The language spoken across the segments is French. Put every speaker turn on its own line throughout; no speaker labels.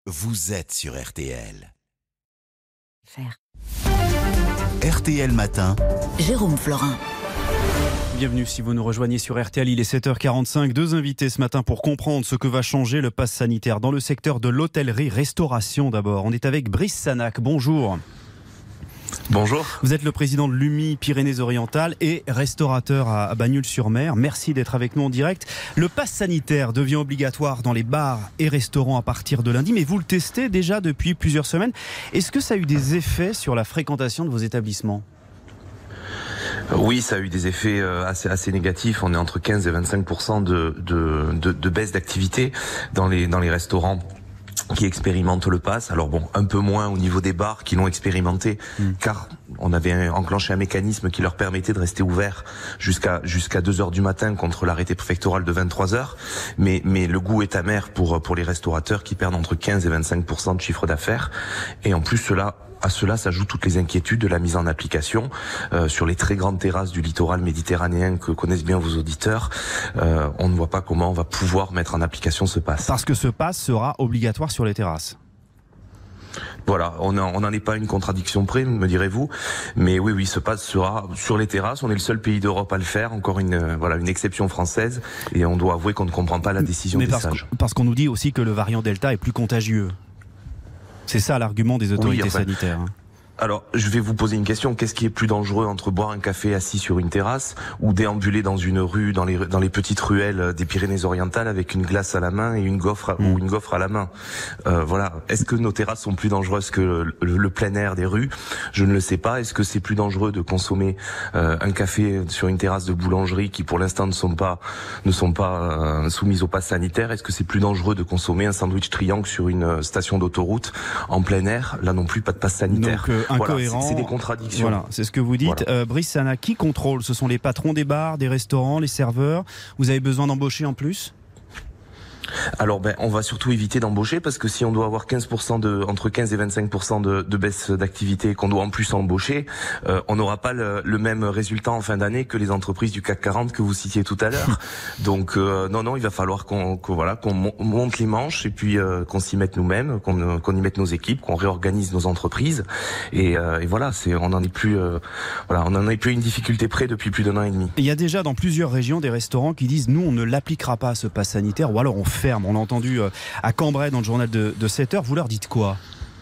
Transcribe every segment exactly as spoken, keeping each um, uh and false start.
Vous êtes sur R T L.
Faire.
R T L Matin.
Jérôme Florin.
Bienvenue si vous nous rejoignez sur R T L, il est sept heures quarante-cinq. Deux invités ce matin pour comprendre ce que va changer le pass sanitaire dans le secteur de l'hôtellerie-restauration d'abord. On est avec Brice Sanac, bonjour.
Bonjour.
Vous êtes le président de l'U M I Pyrénées-Orientales et restaurateur à Bagnols-sur-Mer. Merci d'être avec nous en direct. Le pass sanitaire devient obligatoire dans les bars et restaurants à partir de lundi, mais vous le testez déjà depuis plusieurs semaines. Est-ce que ça a eu des effets sur la fréquentation de vos établissements ?
Oui, ça a eu des effets assez, assez négatifs. On est entre quinze et vingt-cinq pour cent de, de, de, de baisse d'activité dans les, dans les restaurants qui expérimentent le pass. Alors bon, un peu moins au niveau des bars qui l'ont expérimenté, mmh. car on avait enclenché un mécanisme qui leur permettait de rester ouverts jusqu'à jusqu'à deux heures du matin contre l'arrêté préfectoral de vingt-trois heures. Mais mais le goût est amer pour pour les restaurateurs qui perdent entre quinze et vingt-cinq pour cent de chiffre d'affaires. Et en plus cela À cela s'ajoutent toutes les inquiétudes de la mise en application euh, sur les très grandes terrasses du littoral méditerranéen que connaissent bien vos auditeurs. Euh, on ne voit pas comment on va pouvoir mettre en application ce pass.
Parce que ce pass sera obligatoire sur les terrasses.
Voilà, on n'en est pas à une contradiction près, me direz-vous, mais oui, oui, ce pass sera sur les terrasses. On est le seul pays d'Europe à le faire, encore une voilà une exception française, et on doit avouer qu'on ne comprend pas la décision
mais
des
parce
sages.
Que, parce qu'on nous dit aussi que le variant Delta est plus contagieux. C'est ça l'argument des autorités oui, enfin, sanitaires.
Alors, je vais vous poser une question. Qu'est-ce qui est plus dangereux entre boire un café assis sur une terrasse ou déambuler dans une rue, dans les, dans les petites ruelles des Pyrénées-Orientales avec une glace à la main et une gaufre à, mmh. ou une gaufre à la main? euh, Voilà. Est-ce que nos terrasses sont plus dangereuses que le, le, le plein air des rues? Je ne le sais pas. Est-ce que c'est plus dangereux de consommer euh, un café sur une terrasse de boulangerie qui, pour l'instant, ne sont pas ne sont pas euh, soumises au pass sanitaire? Est-ce que c'est plus dangereux de consommer un sandwich triangle sur une station d'autoroute en plein air? Là non plus, pas de pass sanitaire.
Donc, euh,
Voilà,
incohérent.
c'est des contradictions.
Voilà, c'est ce que vous dites. Voilà. Euh, Brice Sanac, qui contrôle? Ce sont les patrons des bars, des restaurants, les serveurs? Vous avez besoin d'embaucher en plus?
Alors ben on va surtout éviter d'embaucher, parce que si on doit avoir quinze pour cent de entre quinze et vingt-cinq pour cent de, de baisse d'activité et qu'on doit en plus embaucher, euh, on n'aura pas le, le même résultat en fin d'année que les entreprises du C A C quarante que vous citiez tout à l'heure. Donc euh, non non, il va falloir qu'on, qu'on voilà qu'on monte les manches et puis euh, qu'on s'y mette nous-mêmes, qu'on, qu'on y mette nos équipes, qu'on réorganise nos entreprises et, euh, et voilà, c'est on n'en est plus euh, voilà, on n'en est plus une difficulté près depuis plus d'un an et demi.
Il y a déjà dans plusieurs régions des restaurants qui disent nous on ne l'appliquera pas ce pass sanitaire, ou alors on ferme. On l'a entendu à Cambrai dans le journal de, de sept heures. Vous leur dites quoi ?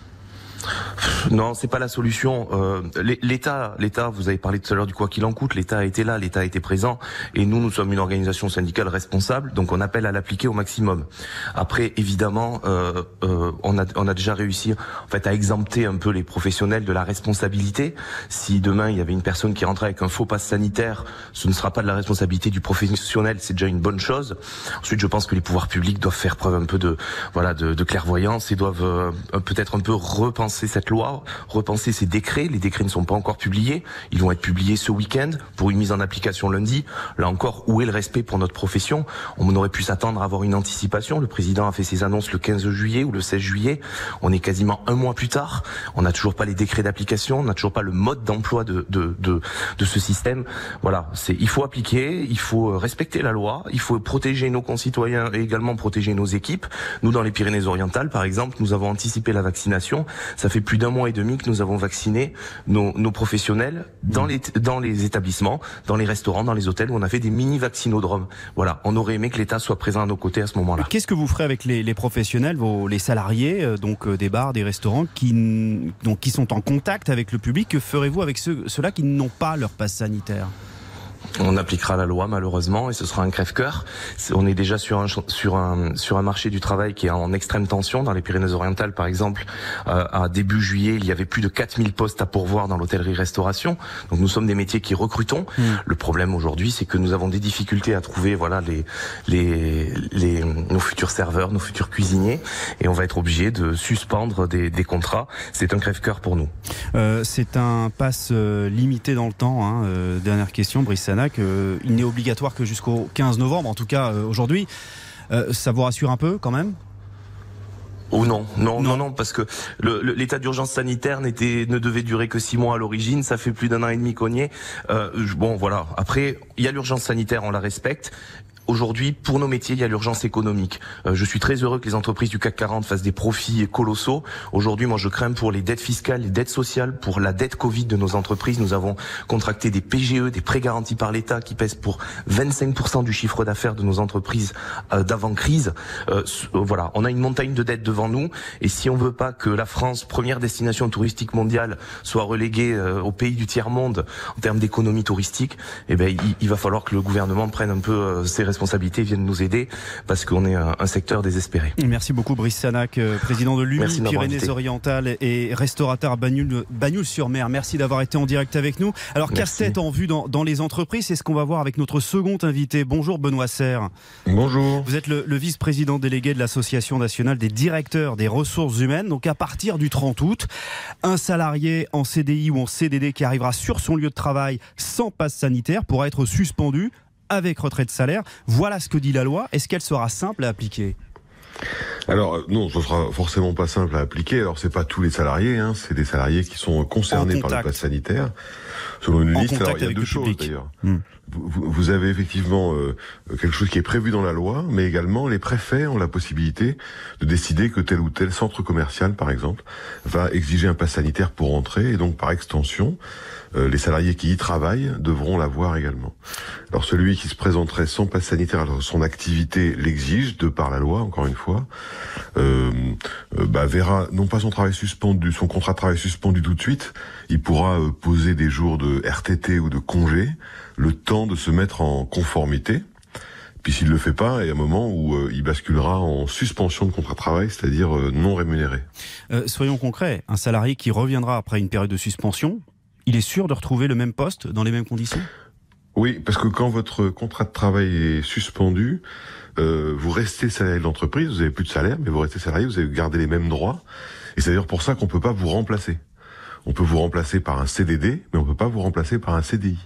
Non, c'est pas la solution. Euh, L'État, l'État, vous avez parlé tout à l'heure du quoi qu'il en coûte. L'État a été là, l'État a été présent, et nous, nous sommes une organisation syndicale responsable, donc on appelle à l'appliquer au maximum. Après, évidemment, euh, euh, on a, on a déjà réussi, en fait, à exempter un peu les professionnels de la responsabilité. Si demain il y avait une personne qui rentrait avec un faux pass sanitaire, ce ne sera pas de la responsabilité du professionnel, c'est déjà une bonne chose. Ensuite, je pense que les pouvoirs publics doivent faire preuve un peu de, voilà, de, de clairvoyance et doivent euh, peut-être un peu repenser cette loi, repenser ces décrets. Les décrets ne sont pas encore publiés. Ils vont être publiés ce week-end pour une mise en application lundi. Là encore, où est le respect pour notre profession? On aurait pu s'attendre à avoir une anticipation. Le président a fait ses annonces le quinze juillet ou le seize juillet. On est quasiment un mois plus tard. On n'a toujours pas les décrets d'application. On n'a toujours pas le mode d'emploi de, de, de, de ce système. Voilà. C'est, il faut appliquer, il faut respecter la loi, il faut protéger nos concitoyens et également protéger nos équipes. Nous, dans les Pyrénées-Orientales, par exemple, nous avons anticipé la vaccination. Ça fait plus d'un mois et demi que nous avons vacciné nos, nos professionnels dans les, dans les établissements, dans les restaurants, dans les hôtels, où on a fait des mini-vaccinodromes. Voilà, on aurait aimé que l'État soit présent à nos côtés à ce moment-là.
Qu'est-ce que vous ferez avec les, les professionnels, vos, les salariés, euh, donc euh, des bars, des restaurants, qui, donc, qui sont en contact avec le public? Que ferez-vous avec ceux, ceux-là qui n'ont pas leur passe sanitaire?
On appliquera la loi malheureusement, et ce sera un crève-cœur. On est déjà sur un sur un sur un marché du travail qui est en extrême tension. Dans les Pyrénées-Orientales, par exemple, euh, à début juillet, il y avait plus de quatre mille postes à pourvoir dans l'hôtellerie-restauration. Donc nous sommes des métiers qui recrutons. Mmh. Le problème aujourd'hui, c'est que nous avons des difficultés à trouver voilà les les les nos futurs serveurs, nos futurs cuisiniers, et on va être obligé de suspendre des des contrats. C'est un crève-cœur pour nous.
Euh, c'est un pass euh, limité dans le temps. Hein. Euh, dernière question, Brice Sanac. Euh, il n'est obligatoire que jusqu'au quinze novembre, en tout cas euh, aujourd'hui. Euh, ça vous rassure un peu quand même ?
Oh non, non, non, non, parce que le, le, l'état d'urgence sanitaire n'était, ne devait durer que six mois à l'origine. Ça fait plus d'un an et demi qu'on y est. Euh, bon, voilà. Après, il y a l'urgence sanitaire, on la respecte. aujourd'hui, pour nos métiers, il y a l'urgence économique. Euh, je suis très heureux que les entreprises du C A C quarante fassent des profits colossaux. Aujourd'hui, moi, je crains pour les dettes fiscales, les dettes sociales, pour la dette Covid de nos entreprises. Nous avons contracté des P G E, des prêts garantis par l'État, qui pèsent pour vingt-cinq pour cent du chiffre d'affaires de nos entreprises euh, d'avant-crise. Euh, voilà, on a une montagne de dettes devant nous. Et si on veut pas que la France, première destination touristique mondiale, soit reléguée euh, au pays du tiers-monde en termes d'économie touristique, eh ben, il, il va falloir que le gouvernement prenne un peu euh, ses responsabilités et vienne nous aider, parce qu'on est un, un secteur désespéré.
Merci beaucoup Brice Sanac, euh, président de l'U M I Pyrénées-Orientales et restaurateur à Bagnoul, Bagnoul-sur-Mer. Merci d'avoir été en direct avec nous. Alors, casse-tête en vue dans, dans les entreprises, c'est ce qu'on va voir avec notre second invité. Bonjour Benoît Serre.
Bonjour.
Vous êtes le, le vice-président délégué de l'Association nationale des directeurs des ressources humaines. Donc à partir du trente août, un salarié en C D I ou en C D D qui arrivera sur son lieu de travail sans passe sanitaire pourra être suspendu avec retrait de salaire. Voilà ce que dit la loi. Est-ce qu'elle sera simple à appliquer ?
Alors non, ce sera forcément pas simple à appliquer. Alors c'est pas tous les salariés, hein, c'est des salariés qui sont concernés par le pass sanitaire. Selon une en liste, alors il y a deux choses d'ailleurs. Hmm. Vous, vous avez effectivement euh, quelque chose qui est prévu dans la loi, mais également les préfets ont la possibilité de décider que tel ou tel centre commercial, par exemple, va exiger un pass sanitaire pour entrer, et donc par extension, euh, les salariés qui y travaillent devront l'avoir également. Alors celui qui se présenterait sans pass sanitaire, alors son activité l'exige de par la loi, encore une fois, euh, euh, bah, verra non pas son travail suspendu, son contrat de travail suspendu tout de suite, il pourra euh, poser des jours de R T T ou de congé, le temps de se mettre en conformité. Puis s'il le fait pas, il y a un moment où euh, il basculera en suspension de contrat de travail, c'est-à-dire euh, non rémunéré.
Euh, soyons concrets, un salarié qui reviendra après une période de suspension, il est sûr de retrouver le même poste dans les mêmes conditions ?
Oui, parce que quand votre contrat de travail est suspendu, euh, vous restez salarié de l'entreprise, vous n'avez plus de salaire, mais vous restez salarié, vous avez gardé les mêmes droits. Et c'est d'ailleurs pour ça qu'on peut pas vous remplacer. On peut vous remplacer par un C D D, mais on peut pas vous remplacer par un C D I.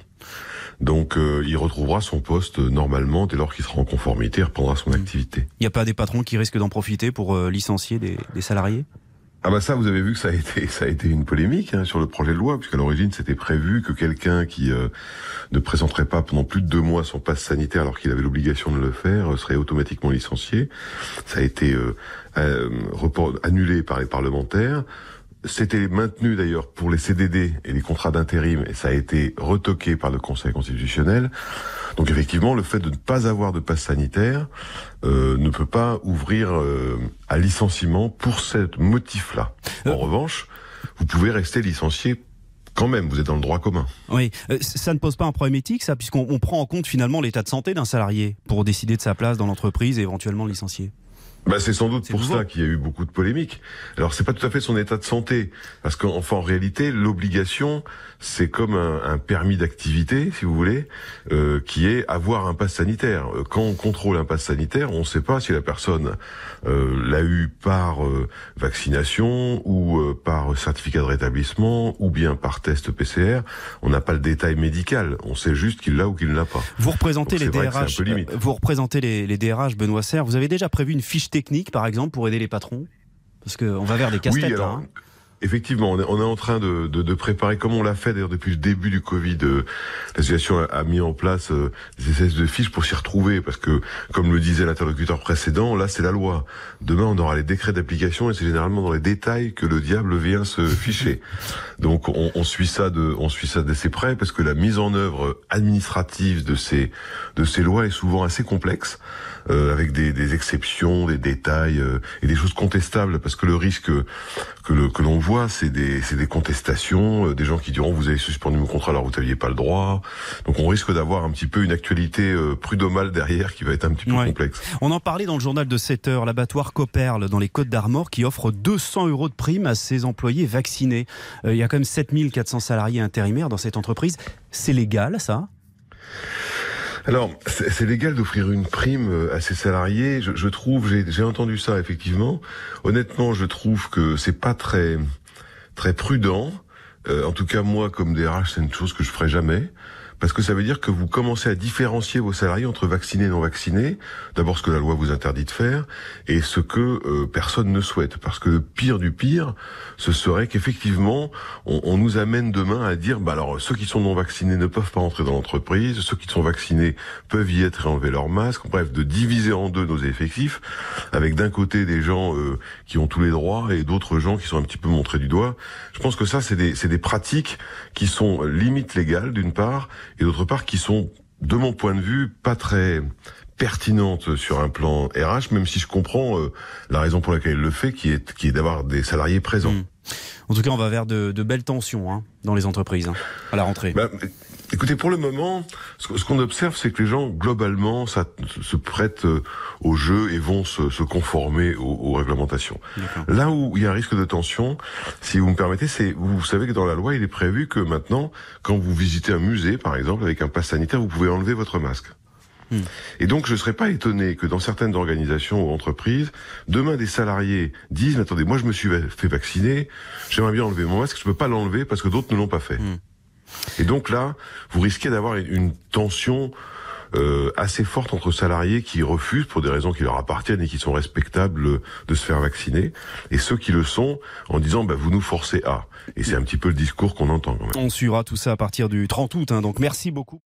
Donc euh, il retrouvera son poste euh, normalement dès lors qu'il sera en conformité et reprendra son mmh. activité.
Il n'y a pas des patrons qui risquent d'en profiter pour euh, licencier des, des salariés ?
Ah bah ça, vous avez vu que ça a été ça a été une polémique hein, sur le projet de loi, puisqu'à l'origine c'était prévu que quelqu'un qui euh, ne présenterait pas pendant plus de deux mois son passe sanitaire alors qu'il avait l'obligation de le faire euh, serait automatiquement licencié. Ça a été euh, euh, report, annulé par les parlementaires. C'était maintenu d'ailleurs pour les C D D et les contrats d'intérim, et ça a été retoqué par le Conseil constitutionnel. Donc effectivement, le fait de ne pas avoir de passe sanitaire euh, ne peut pas ouvrir euh, à licenciement pour ce motif-là. En euh... revanche, vous pouvez rester licencié quand même, vous êtes dans le droit commun.
Oui, euh, ça ne pose pas un problème éthique, ça, puisqu'on on prend en compte finalement l'état de santé d'un salarié pour décider de sa place dans l'entreprise et éventuellement le licencier.
Bah c'est sans doute c'est pour nouveau. Ça qu'il y a eu beaucoup de polémiques. Alors c'est pas tout à fait son état de santé, parce qu'enfin en réalité l'obligation c'est comme un, un permis d'activité, si vous voulez, euh, qui est avoir un pass sanitaire. Quand on contrôle un pass sanitaire, on ne sait pas si la personne euh, l'a eu par euh, vaccination ou euh, par certificat de rétablissement ou bien par test P C R. On n'a pas le détail médical, on sait juste qu'il l'a ou qu'il ne l'a pas.
Vous représentez les D R H. Euh, vous représentez les, les D R H, Benoît Serre. Vous avez déjà prévu une fiche technique, par exemple, pour aider les patrons ? Parce qu'on va vers des casse-têtes.
Oui, alors, hein. Effectivement, on est, on est en train de, de, de préparer, comme on l'a fait d'ailleurs depuis le début du Covid, euh, l'association a, a mis en place euh, des espèces de fiches pour s'y retrouver, parce que, comme le disait l'interlocuteur précédent, là c'est la loi. Demain on aura les décrets d'application et c'est généralement dans les détails que le diable vient se ficher. Donc on, on suit ça de, on suit ça d'assez près, parce que la mise en œuvre administrative de ces, de ces lois est souvent assez complexe. Euh, avec des, des exceptions, des détails euh, et des choses contestables, parce que le risque que, le, que l'on voit, c'est des, c'est des contestations, euh, des gens qui diront vous avez suspendu mon contrat alors vous n'aviez pas le droit. Donc on risque d'avoir un petit peu une actualité euh, prud'homale derrière qui va être un petit peu ouais. complexe.
On en parlait dans le journal de sept heures, l'abattoir Copperle dans les Côtes-d'Armor qui offre deux cents euros de prime à ses employés vaccinés. Euh, il y a quand même sept mille quatre cents salariés intérimaires dans cette entreprise. C'est légal ça ?
Alors, c'est, c'est légal d'offrir une prime à ses salariés. Je, je trouve, j'ai, j'ai entendu ça effectivement. Honnêtement, je trouve que c'est pas très très prudent. Euh, en tout cas, moi, comme D R H, c'est une chose que je ferai jamais, parce que ça veut dire que vous commencez à différencier vos salariés entre vaccinés et non vaccinés. D'abord ce que la loi vous interdit de faire et ce que euh, personne ne souhaite. Parce que le pire du pire, ce serait qu'effectivement, on, on nous amène demain à dire, bah alors ceux qui sont non vaccinés ne peuvent pas entrer dans l'entreprise, ceux qui sont vaccinés peuvent y être et enlever leur masque. Bref, de diviser en deux nos effectifs, avec d'un côté des gens euh, qui ont tous les droits et d'autres gens qui sont un petit peu montrés du doigt. Je pense que ça, c'est des, c'est des pratiques qui sont limite légales d'une part, et d'autre part qui sont, de mon point de vue, pas très pertinentes sur un plan R H, même si je comprends euh, la raison pour laquelle il le fait, qui est, qui est d'avoir des salariés présents. Mmh.
En tout cas, on va vers de, de belles tensions hein, dans les entreprises, hein, à la rentrée.
Bah, écoutez, pour le moment, ce, ce qu'on observe, c'est que les gens, globalement, ça, se prêtent au jeu et vont se, se conformer aux, aux réglementations. D'accord. Là où il y a un risque de tension, si vous me permettez, c'est, vous savez que dans la loi, il est prévu que maintenant, quand vous visitez un musée, par exemple, avec un pass sanitaire, vous pouvez enlever votre masque. Hmm. Et donc, je ne serais pas étonné que dans certaines organisations ou entreprises, demain des salariés disent, mais attendez, moi je me suis fait vacciner, j'aimerais bien enlever mon masque, je ne peux pas l'enlever parce que d'autres ne l'ont pas fait. Hmm. Et donc là, vous risquez d'avoir une tension euh, assez forte entre salariés qui refusent pour des raisons qui leur appartiennent et qui sont respectables de se faire vacciner, et ceux qui le sont en disant, bah, vous nous forcez à. Et c'est un petit peu le discours qu'on entend quand même.
On suivra tout ça à partir du trente août, hein, donc merci beaucoup.